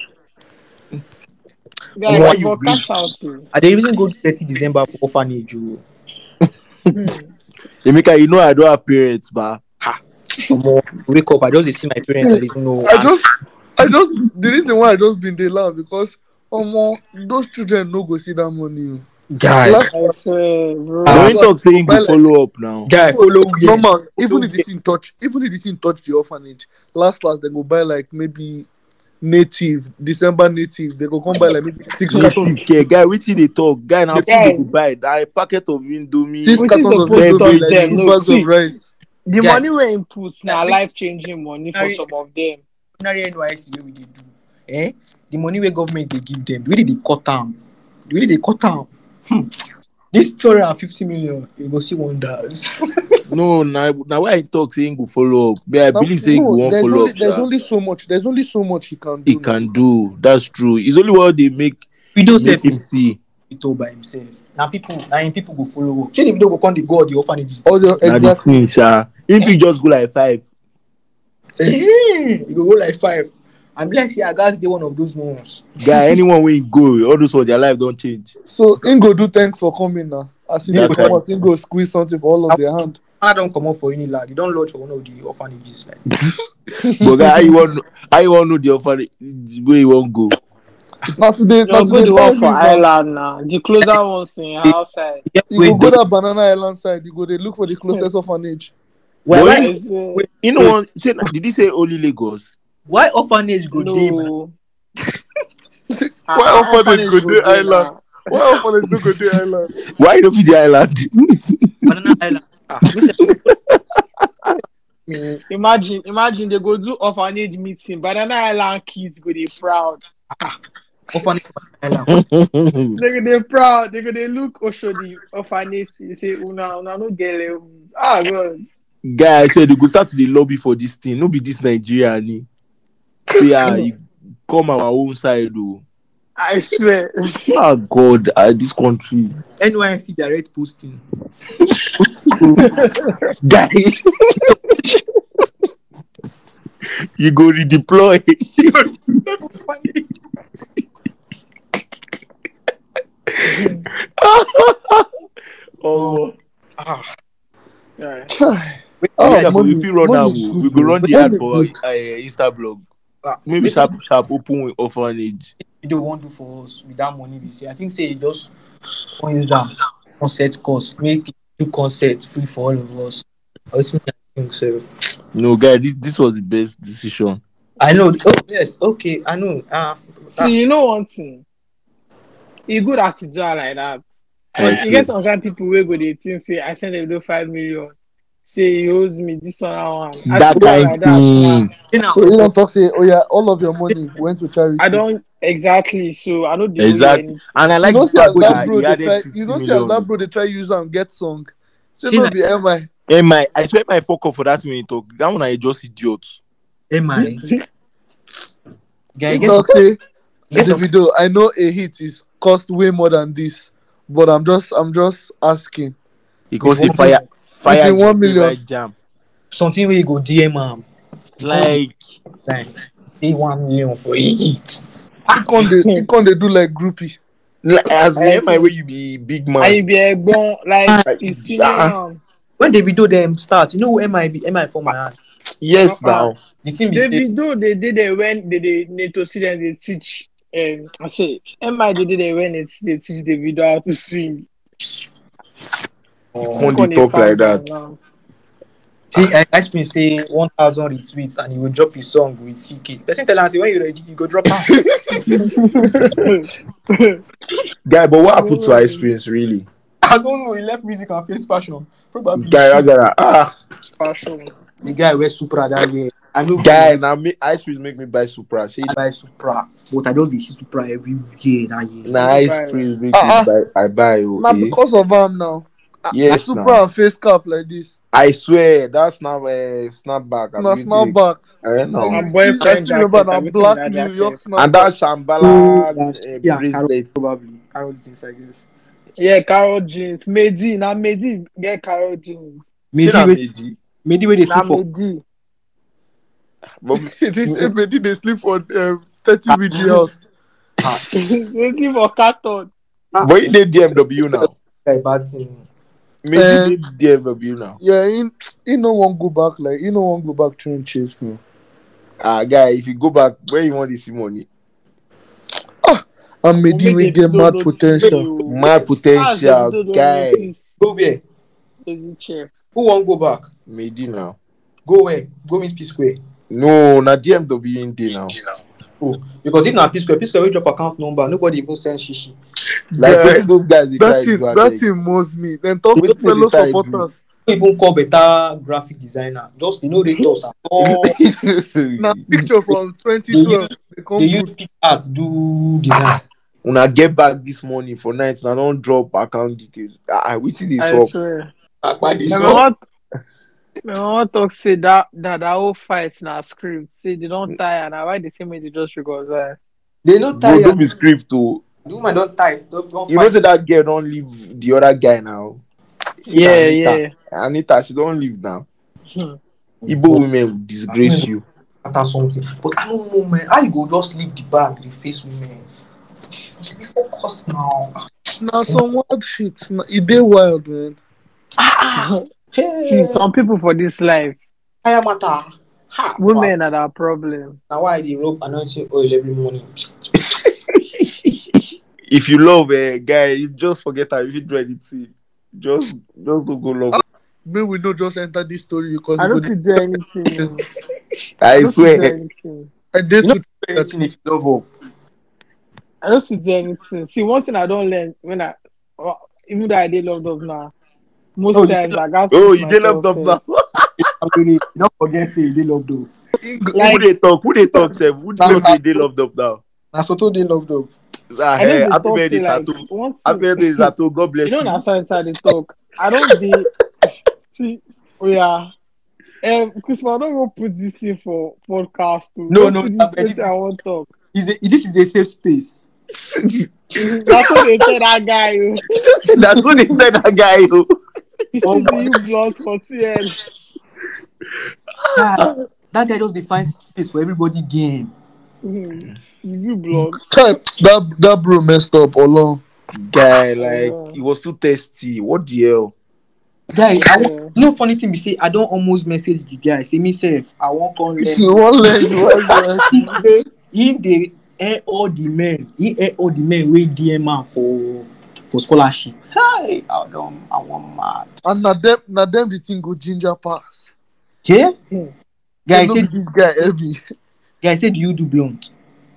Why Guys, you for bring- cash out too. I dey even go 30 December for orphanage. Emeka, you know I don't have parents, but Omo, wake up. I just dey see my parents. I don't know. I just the reason why I just been there laugh because those children no go see that money. Guy, Last I swear, bro. No, last he last talk saying buy go like follow up now. guy, follow me. normal. Even if the thing touch the orphanage, last they go buy like maybe native December native. They go come buy like maybe 6 cartons Native care, guy. Wetin they talk? Guy, now food they Guy, go buy. That a packet of Indomie. 6 cartons of supposed to Indomie, touch like them. 2 No, bags of see, rice. the Guy, money we input now like, life changing money for Ordinary some of them. NYSC wey we dey do. The money where government they give them, the way they cut down. The way they cut down. This 250 million, you go see wonders. No, now why I talk saying go follow up. But I Now, believe saying go no, won't follow up. there's Sha. only so much. There's only so much he can He do now. can do. That's true. It's only what they make Video make self him see. he told by himself. Now people go follow up. Say the video go come the go the orphanages. All the Now the exactly. thing, Sha. If you just go like 5, You go like 5. I'm like, see, I guess they one of those ones. guy, anyone when go, all those for their life don't change. So Ingo do thanks for coming now. As he That go time. come out, Ingo squeeze something for all of their hand. I don't come up for any lad. You don't lodge for one of the orphanages. Like, But guy, how you want know the offer where you won't go? Now today, You now go today, the one time for you now. Island now. The closer ones in outside. You go that Banana Island side. You go they look for the closest orphanage. But why, I say, you know what? Did he say only Lagos? why orphanage go deep? no. Why orphanage go there to Island? Why orphanage no go to Island? Why you don't feed the island? Banana Island. Imagine they go do orphanage meeting. Banana Island kids go they proud. Orphanage Island. They go they proud. They go they look Oshodi orphanage. You say una no get levels. Ah God. Guy, I said they go start to the lobby for this thing. No be this Nigeria ni. Say you come our own side though. I swear. Oh God, this country. NYC direct posting. Guy. You go redeploy. Oh. Yeah. Chai. Oh, money- if you run money now, is we good, go though. run the Money ad is for good. Insta blog. Maybe Maybe sharp open with orphanage. they won't do for us with that money we say. I think say just won't use that concert cost. Make do concert free for all of us. I think so. No, guy, this was the best decision. I know. Oh yes, okay, I know. See, you know one thing. It's good as you do it like that. I Because see. you get some kind of people where go they think say I send them 5 million. Say he owes me this one. As That you do it kind like thing. now, So you don't talk say, oh yeah, all of your money went to charity. I don't exactly. So I know the Exactly. And I You like don't the see as fact that that bro he they added try. 50 You don't see as that million. bro they try use and get song. Say See no that- be MI. Hey, I swear my fuck up for that when you talk. That one I just idiot. Am I? Guy, He guess talk say, guess the video. I know a hit is cost way more than this, but I'm just asking. Because With he fire Within his 1 million. favorite jam. something where you go DM am. Like Pay 1 million for a hit. He can't they do like groupie. as I in my see. way you be big and man. you be a gon like you see am. When the video them start, you know who MI for my hand. Yes now. The thing be say, Davido they did it when they need to see them they teach. I say MI they did it when they teach Davido how to sing. Can't they talk like that? see, I been say 1,000 retweets and he will drop his song with CK. Person tell us when you ready, you go drop out. Guy, but what happened to Ice Prince really? I don't know. He left music and face fashion. Probably. Guy, Fashion. The guy wear Supra that year. I know. guy, now me Ice Prince make me buy Supra. Shey, I buy Supra, but I don't see Supra every year that year. na Ice Prince make me buy. I buy. Now Okay. because of him now. Yes, Super now. and face cap like this. I swear that's now a snapback. Now snapback. I know. And boyfriend I still remember jacket, now everything black that New jacket. York And snapback. that Shambhala Yeah, bracelet. probably. Carol's jeans, I guess. Yeah, Carol jeans. Mehdi. Now Mehdi get Carol jeans. Shey na Meji? Maybe where they Now sleep for. Mehdi. But This everybody they sleep for 30 VG house. They give a carton. but he did DMW now. Guy bad thing. Maybe did DMW now. Yeah, he no one go back like he no one go back train chase now. Guy, if you go back, where you want to see money? And Mehdi will get mad potential. Mad potential, guy. Go where? Chef. Who won't go back? Mehdi now. Go where? Go meet P Square. No, na DMW in there now. Oh, because if not P Square will drop account number. Nobody even send shishi. Like Guy, those guys, they try to do that thing moves me. Then talk Wetin to fellow they try do? supporters. Even call better graphic designer. Just they know rate us at all. Now picture from 2012. They come They use put PixArt do design. When I get back this morning for night, I don't drop account details. Waiting this I up. swear. Akpa dey My sup. mama talk say that whole fight na script. Say they don't tire now. Why they say me they just reconcile? They no Bro, tired. don't be script too. The woman don't tie. Don't You know fight. say that girl don't leave the other guy now. Yeah. Anita, she don't leave now. Hmm. Igbo women disgrace you. After something. But I don't know, man. How you go just leave the bag, the face women? Be focused now. now some wild shit. Now, it dey wild, man. Hey, See, some people for this life, fire matter. Ha, women are our problem. Now why they rub anointing oil every morning? If you love a guy, you just forget how if you do anything. Just don't go love. May we not just enter this story because I don't fit do anything. I don't fit do swear. anything. I did You know, to anything if you love up. I don't fit do anything. See, one thing I don't learn when even though I did loved up now, most Oh, times I got Oh, you did love them now. Don't forget say they love up. Who they talk? Who they talk? Sef? Who they loved up now? Now so they loved up. I know they Happy talk birthday, say like Sato. once Happy birthday, Sato. God bless you you. know that's how they talk. I don't be see. Oh yeah. Because I don't go put this in for podcast. Too. No, Don't no, put this I won't talk. This is a safe space. That's what they tell that guy. That's what they said, that guy. Yo. You see the you blood for CN. That guy just defines space for everybody game. You do blood. that bro messed up along. Guy, like, he was too testy. What the hell? Guy, you know funny thing be say I don't almost message the guy. Say myself, I won't come learn. You won't learn. He air all the men. He air all the men wey DM man for scholarship. Hi, I want mad. And na them the thing go ginger pass. Yeah? Guy No said be this guy help me. Guy said you do blunt.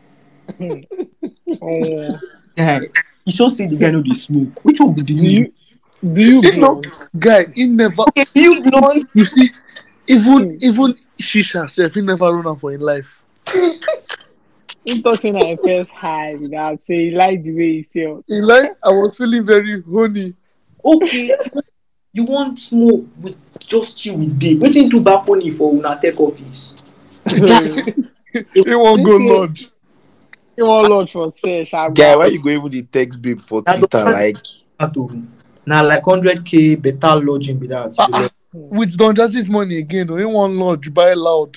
Guy, he should say the guy know the smoke. Which one do you do you You know, blunt? guy, he never. Okay, you blunt. You see, even Shisha self, he never run am for in life. He thought saying I first high that say he liked the way he felt. He like, I was feeling very honey. Okay, you want smoke with just chill with babe. Waiting to balcony for una take office. He won't go lodge. He won't lodge for sesh. Guy, why you go even the text babe for Twitter? Like, now like 100K better lodging be that. With Don Jazzy's money again, he won't lodge, buy loud.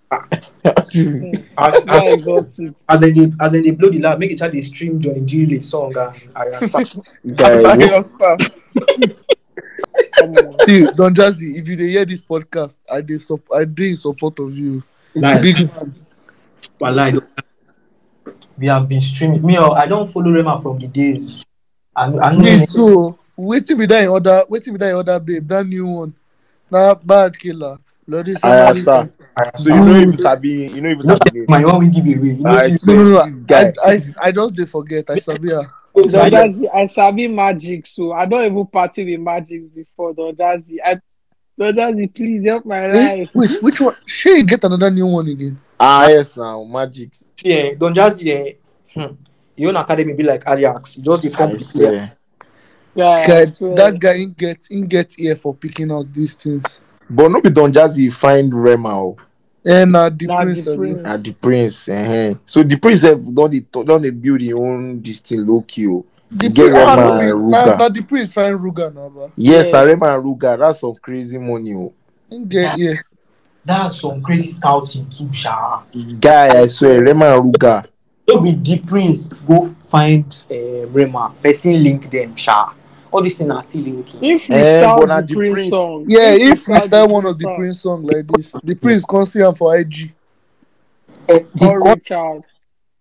As they blow the loud, make it they stream Johnny Gilly song and I start. guy, See, Don Jazzy, if you dey hear this podcast, I dey in support of you. Like, Big like, we have been streaming. I don't follow Rema from the days. I me too. Waiting be that in other babe, that new one. That bad killer. Bloody I understand. So you know if Sabi. my one will give you away. You know, No. I just dey forget. I sabi her. I sabi magic, so I don't even party with magic before Don Jazzy. Don Jazzy, please help my life. Wait, which one? She get another new one again. Yes, now magic. Yeah, Don Jazzy. Your own academy be like Ajax. You just become player. Yeah, that guy he get ear for picking out these things. But no be Don Jazzy find Rema. And the prince. At the prince. So the prince don't they build his own this thing low key. The prince find Ruga now, bro. Yes, Rema and Ruga. That's some crazy money. Yeah. That's some crazy scouting too, Sha. Guy, I swear, Rema and Ruga. Don't be the prince. Go find Rema. Person link them, Sha. All these things are still linking. If we start the Prince song. Yeah, if we start one of the Prince song like this, the Prince can't see him for IG.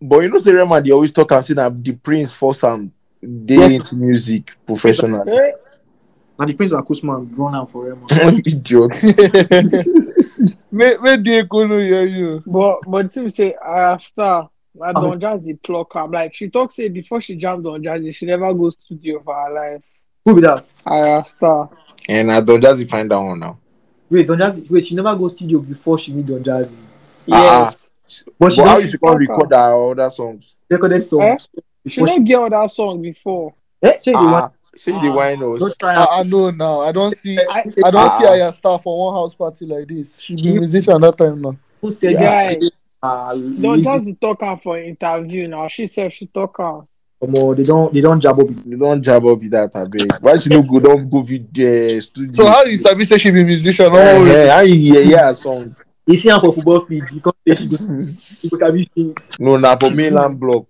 But you know, say Rema, they always talk and say that the Prince force am dey Yes. into music professionally. Eh? And the Prince and Kusman run am for Rema. Idiot. Where they go no hear you? But the thing say after Don Jazzy pluck am. Like she talk say before she jammed Don Jazzy, she never go studio for her life. Who be that? After. And I don't just find that one now. Wait, Don Jazzy. Wait, she never go studio before she meet Don Jazzy. Yes. But she But how don't you can record her other songs? recorded songs. Eh? She Before don't get all that song before. Say the one. Say the wine Don't us. try I know now. I don't see I see Aya Star for one house party like this. She be musician that time now. Who said Guy, that? Don Jazzy talk her for interview now. She said she talk her. They don't jab up. You don't jab up with that, I beg. Why she no go? Don't go with the studio. So how you sabi say she be musician? How you hear a song? You see her for football field. You can't say she go can be sing. No, na for mainland block.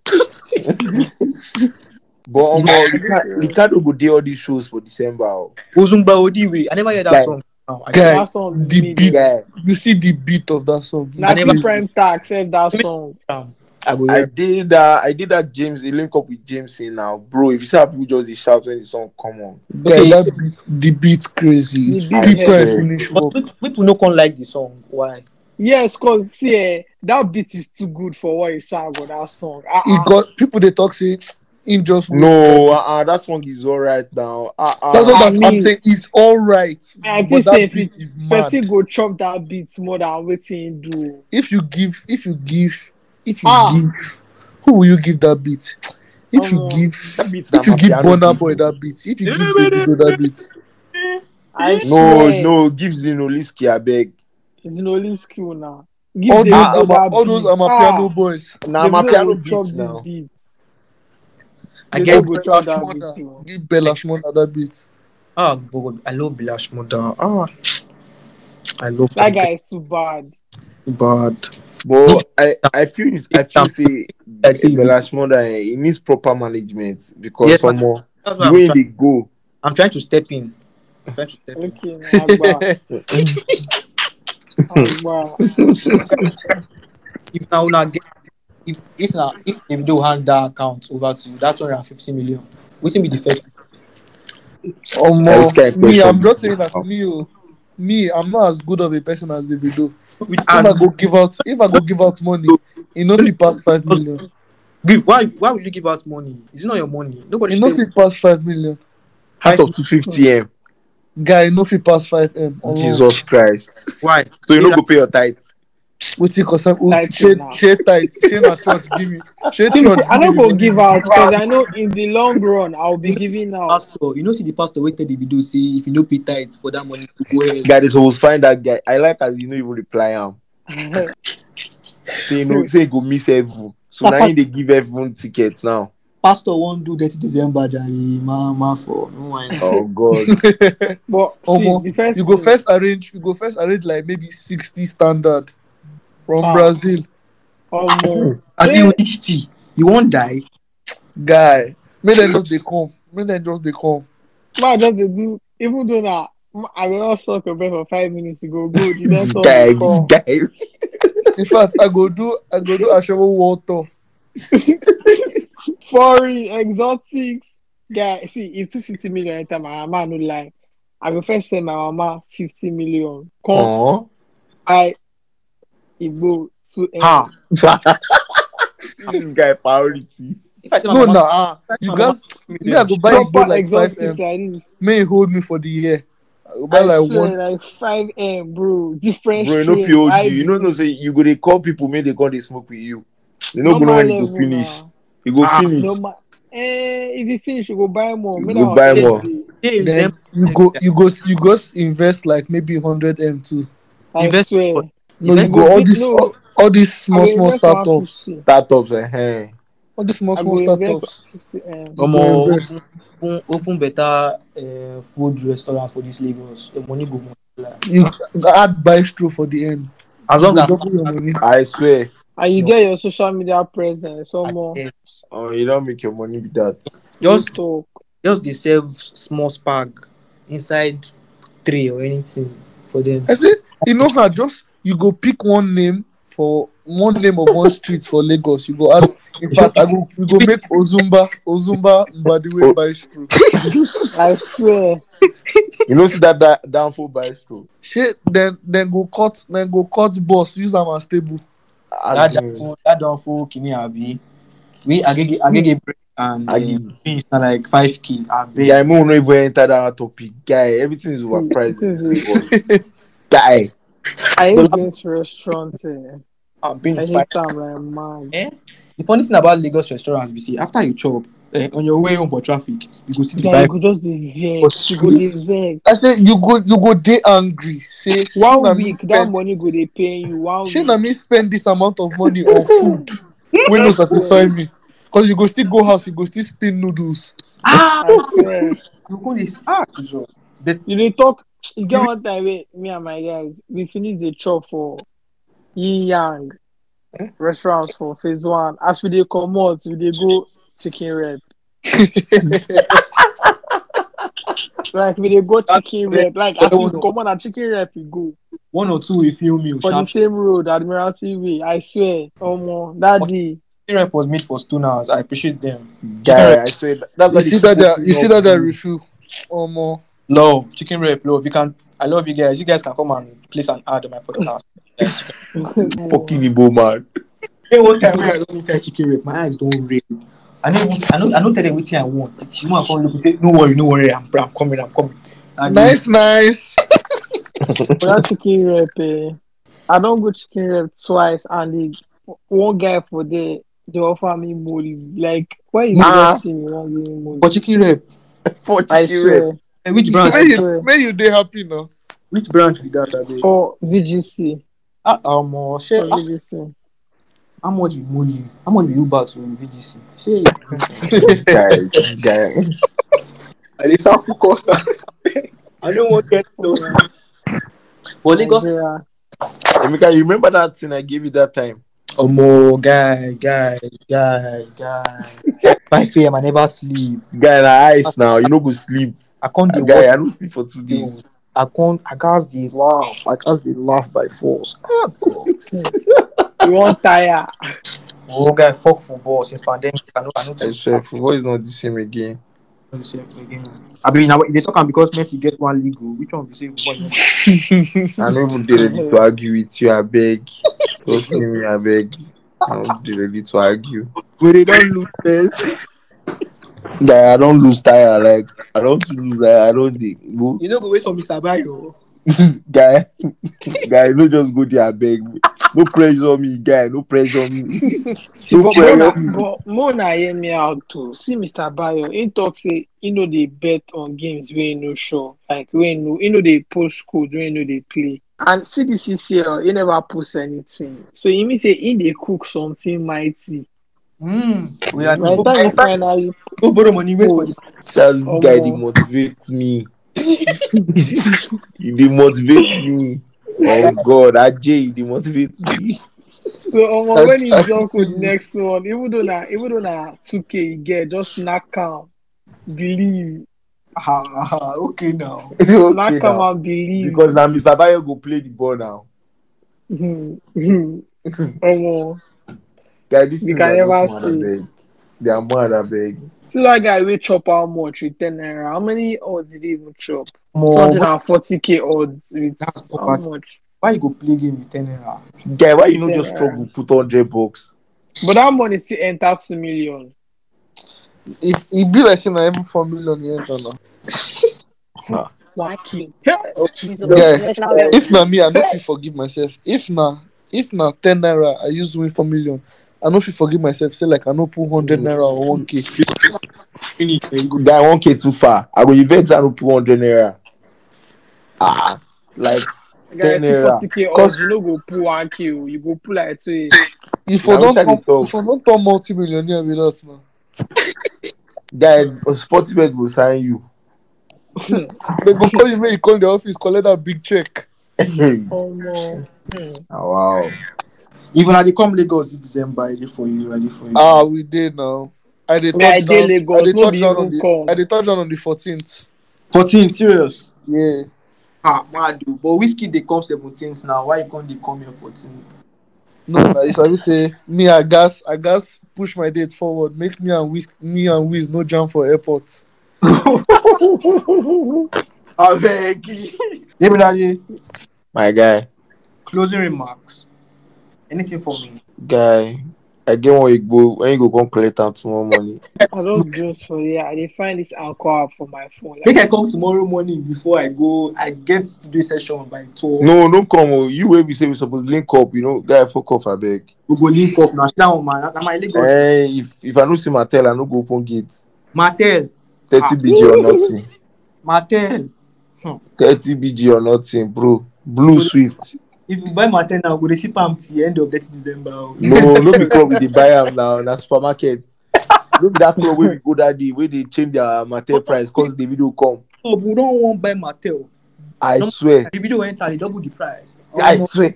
But Ricardo go do all these shows for December. Ozumba Odiwe. I never heard that Guy. song. Guy, That song is the mid. beat. Guy, You see the beat of that song. Not never- different tax, except that song. I go I hear. did that James, a link up with James in now. Bro, if you see how people just dey shout when the song come on. Guy, that beat, the beat crazy. The It's beat people is- finish But work. people no can like the song. Why? Yes, cause see, that beat is too good for what he sang on that song. It got people they talk say in just No, that song is alright now. That's what I I'm mean- saying. It's all right, I but think say that if beat it- is mad. person go chop that beat more than waiting do. If you give, Ah. who will you give that beat? If you Omo. give, That beat na if you give Mapiano Burna beat. Boy that beat, if you give Davido that beat, I swear, No, give Zinoliski, I beg. it's no only skill now. Give all those Davido that all those beat. Piano boys. Nah, Davido my piano go chop beat this now. beat. I Davido get go Bella chop that Shmurda, beat. Too. give Bella Shmurda that beat. God, I love Bilash Moda. I love That guy is too bad. bad. But I feel say I say Bella Shmurda, he needs proper management because Yes, some more That's the why way they go. I'm trying to step in. Okay, Agba. If now una get if Davido hand that account over to you, that 250 million, what will be the first? Which kind of Me, I'm question just is saying this that now? me, I'm not as good of a person as Davido. With If I go give out money, you know if it pass 5 million. give why would you give us money? It's not your money. Nobody You know should if it pass 5 million. Out of 250M, Guy, you know if it pass 5M. Jesus Christ. why. So you no go pay your tithe. Wait till cause Tight share now. tight. Share na church give me. Share Tim church. say, I don't give go me. give out because I know in the long run I'll be giving out. Pastor, see the pastor waited Davido say if you no pay tithes for that money to go ahead. Guy, this always find that guy. I like as you know even reply him. Say he go miss everyone. So now they give everyone tickets now. Pastor won't do 30 December January, mama for no wine. Oh God. But see, Omo, the first you go thing- first arrange like maybe 60 standard from Ah. Brazil. Omo. As Eh, you 60, you won't die. Guy, make them just they come. man just dey do even though na I will not suck your breath for 5 minutes to go good. You This don't guy, talk. this guy. In fact, I go do Ashewo World Tour. Foreign exotics. Guy, see if 250 million enter my mama no lie. I go first send my mama 50 million. Come Oh. I Igbo to Ah. This guy priority. If I say my No, mama, you guys, me I go buy proper Igbo like 5M. exotics like this. May he hold me for the year. I go buy I like swear, one. like 5M, bro. Different Bro, you strain. know if hold I you. You know, do. no say you go they call people, may they come they smoke with you. You know, go know Normal when you go level finish. now. You go finish. No if you finish, you go buy more. You Make go that buy one more. day. Then you go invest like maybe 100M too. I Invest- swear. No, Invest- you go all these No. all these small I go invest startups. 150. Startups, eh? All these small I go startups. invest 50M. Go invest. open better food restaurant for this Lagos. Your money go multiply. You add bistro for the end. As You long go as double your money. I swear. And you No. get your social media presence. Some more. Oh, you don't make your money with that. just talk. they serve small spag inside tray or anything for them. I say, you know how just you go pick one name for one name of one street for Lagos. You go add. In fact, we go make Ozumba Mbadiwe Bistro. I swear. You know, see that downfall bistro. Shit, then go cut boss. Use am as table. That downfall Kini Abi. We Agege break and beans na like 5K. Guy, I won't even enter that topic. Guy, everything is overpriced. Guy, I hate Beans restaurant. Beans I is hate 5K. them like man. The funny thing about Lagos restaurants, be see, after you chop, on your way home for traffic, you go see the Yeah, vibe. you could just be vex. You go dey vex. I said you go dey angry. Say 1 week that money go dey pay you. 1 week. Shey me spend this amount of money on food wey no satisfy me. Cause you go still go house, you go still spin noodles. I swear. You go this You dey talk. You get one time wey me and my guys we finish the chop for Yin Yang restaurant for phase 1. As we dey comot, we dey go chicken rep. Like we dey go chicken rep. Like as we comot na chicken rep we go. 1 or 2 we film you For the same road, Admiralty Way. I swear. That day. Chicken rep was made for stoners. I appreciate them. guy, I swear that's You see that they refill. Love chicken rep, love. I love you guys. You guys can come and place an ad on my podcast. fucking Igbo man. Hey, one time when I go inside chicken rep, my eyes don't rain. I don't tell them what I want. She want to come look. Say, no worry, I'm coming. And Nice. For that chicken rep, I don't go chicken rep twice, and one guy for there, they offer me molly. Like, why you just see me won't give me molly? for chicken rep, I swear. which branch? May you dey happy now. Which branch we got that day? For VGC. Share. For VGC. How much we money? How much we Uber to VGC? Share. guy. I dey sample cost. I don't want to get close. For Lagos, Nigeria. Emeka, you remember that thing I gave you that time? Guy. 5 a.m. I never sleep. Guy, na ice now. You no go sleep. I can't do Guy, I don't sleep for 2 days. I can't dey laugh. I can't dey laugh by force. You won't tire. Oh, guy, fuck football since pandemic. I know. I swear, football is not the same again. I mean, now they talk because Messi get one league. Which one we say football? I don't even dey ready to argue with you, I beg. Just leave me, I beg. I don't dey ready to argue. Where they don't lose this. Guy, I don't lose tire. Like, I don't lose. Like, I don't dey go. You know, go wait for Mr. Bayo. guy, no just go there, I beg me. No pressure me, guy. No pressure me. But Mona hear me out too. See Mr. Bayo, he talk say he know they bet on games where he no sure. Like when he know they post code when he know they play. And see this CCL, he never post anything. So he mean say he they cook something mighty. We are By the time he finally go borrow money, wait for this. This guy, they motivate me. He demotivates me. Oh God, Ajay, he demotivates me. So when he drop with next one, even though na 2K he get, just knock am, believe. Okay now. Knock am and believe. Because now Mr. Bayo go play the ball now. Guy, this You thing can are never just see. beg. They are mad, I beg. See that guy we chop how much with 10 naira? How many odds did he even chop? More. 240k odds with That's how property. much? Why you go play game with 10 naira? Guy, why you not Yeah. just struggle put $100? But that money still enter 2 million. It be like saying na every 4 million you enter now. Yeah, if na me, I no fit forgive myself. If na 10 naira, I use win 4 million. I no fit forgive myself. Say like I no put 100 naira or 1k. Guy, 1K too far. I go event and put 100 naira. Like Guy, 10 naira. 240k odds, you no go pull 1k, you go pull like 2. If Now, I don't which I dey talk? turn multi-millionaire with that now. Guy, Sportsbet will sign you. They go call you when you call the office, collect that big check. Oh no. Wow. Even I dey come Lagos this December, ready for you. We did now. I did Guy, touch dey down. Lagos, I did no touch be down even on the. come. I did touch down on the 14th. 14, serious. Yeah. Mad. But Whiskey they come 17th now. Why you can't they come here 14th? No, na you sabi say me I gas push my date forward. Make me and Wiz no jam for airport. I beg. Debilade, My guy, closing remarks. Anything for me? guy, I get one Igbo when you go come collect am tomorrow morning. I don't just for yeah. I dey find this alcohol for my phone. Make Like, I come tomorrow morning before I go. I get to the session by 12. No, no come. Oh. You wey be say we suppose link up. You know, guy, fuck off, I beg. We go link up now. That one, man. Now my Lagos. If I no see Martel, I no go open gate. Martel. 30 BG or nothing. Martel. 30 BG or nothing, bro. Blue Swift. If you buy Martel now, we receive am till end of that December. No be club we dey buy am now. Na supermarket. No be that club where we go that day where they change their Martel price cause the video come. Oh, we don't want buy Martel. I swear. The video enter, they double the price. I swear.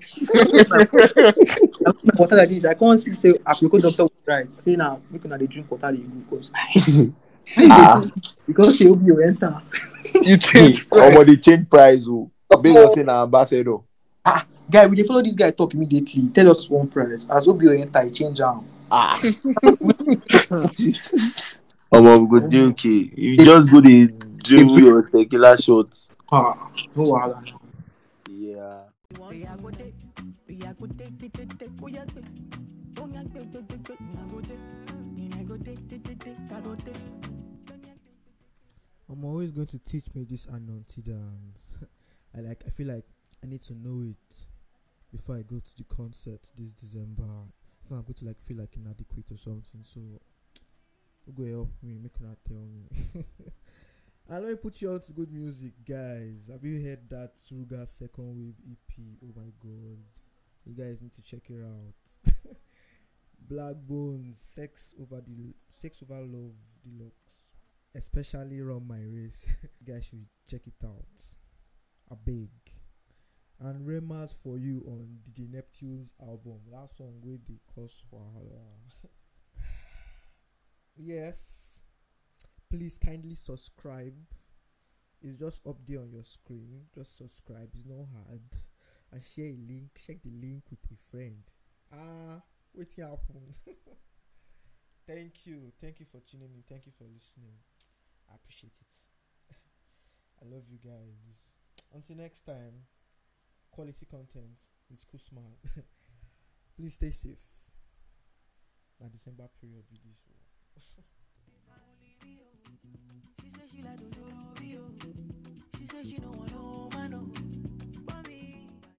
Water like this, I can't see say Africa doctor was right. Say now, make una dey drink water dey go because she will be enter. You change. They change price. Oh, based on say na ambassador. Guy, we dey follow this guy talk immediately. Tell us one price. As OBO enter, he change am. We go do okay. You just go the drink your tequila shots. No wahala. Yeah. I'm always going to teach me this Ananti dance. I feel like I need to know it before I go to the concert this December. So I'm going to feel like inadequate or something. So go help me, make una tell me. And let me put you on to good music, guys. Have you heard that Ruga second wave EP? Oh my god. You guys need to check it out. Black Bones, Sex Over Love Deluxe. Especially Run My Race. You guys should check it out. I beg. And Remas For You on DJ Neptune's album. Last song with the cause for yes. Please kindly subscribe. It's just up there on your screen. Just subscribe. It's not hard. And share a link. Check the link with a friend. Wait here happened. Thank you for tuning in. Thank you for listening. I appreciate it. I love you guys. Until next time, quality content with Kusman. Please stay safe. Now December period with this one. She said she like to do. She said she don't